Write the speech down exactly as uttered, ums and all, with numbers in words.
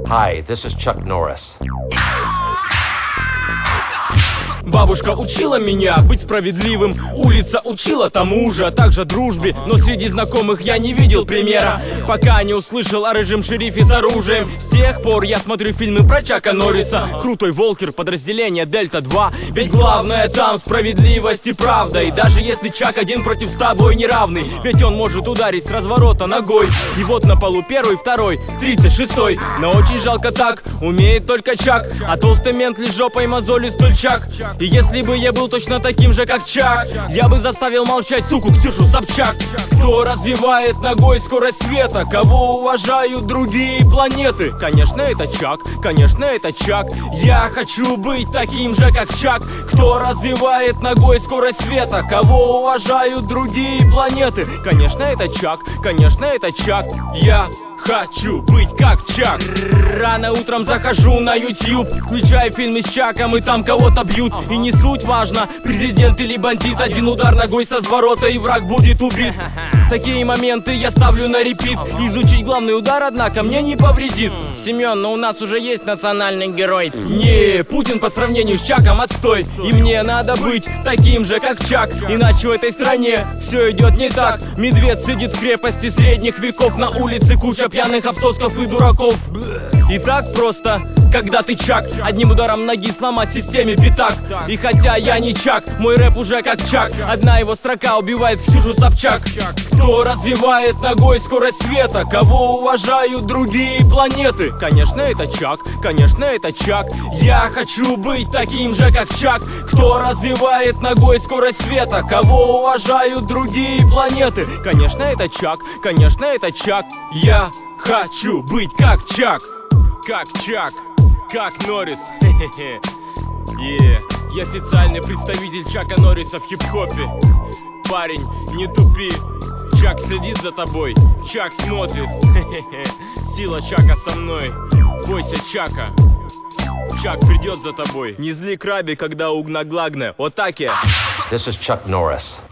Hi, this is Chuck Norris. Бабушка учила меня быть справедливым, улица учила тому же, а также дружбе. Но среди знакомых я не видел примера, пока не услышал о рыжем шерифе с оружием. С тех пор я смотрю фильмы про Чака Норриса. Крутой Волкер, подразделение Дельта два. Ведь главное там справедливость и правда. И даже если Чак один против с тобой неравный, ведь он может ударить с разворота ногой. И вот на полу первый, второй, тридцать шестой. Но очень жалко так, умеет только Чак. А толстый мент лишь жопой мозоли стульчак. И если бы я был точно таким же, как Чак, я бы заставил молчать суку Ксюшу Собчак. Кто развивает ногой скорость света? Кого уважают другие планеты? Конечно, это Чак, конечно, это Чак. Я хочу быть таким же, как Чак. Кто развивает ногой скорость света? Кого уважают другие планеты? Конечно, это Чак, конечно, это Чак. Я хочу быть как Чак. Рано утром захожу на YouTube, включаю фильмы с Чаком, и там кого-то бьют. И не суть важно, президент или бандит. Один удар ногой со сворота, и враг будет убит. Такие моменты я ставлю на репит. Изучить главный удар, однако, мне не повредит. Семен, но у нас уже есть национальный герой. Не, Путин по сравнению с Чаком отстой. И мне надо быть таким же, как Чак. Иначе в этой стране все идет не так. Медведь сидит в крепости средних веков. На улице куча пьяных обсосков и дураков. И так просто, когда ты Чак, одним ударом ноги сломать системе пятак. И хотя я не Чак, мой рэп уже как Чак. Одна его строка убивает Ксюшу Собчак. Кто развивает ногой скорость света? Кого уважают другие планеты? Конечно, это Чак, конечно, это Чак. Я хочу быть таким же, как Чак. Кто развивает ногой скорость света? Кого уважают другие планеты? Конечно, это Чак, конечно, это Чак. Я хочу быть как Чак. Как Чак, как Норрис. Yeah. Я официальный представитель Чака Норриса в хип-хопе. Парень, не тупи. Чак следит за тобой, Чак смотрит. Сила Чака со мной. Бойся Чака. Чак придет за тобой. Не зли краби, когда угнаглагне. Вот так я. This is Chuck Norris.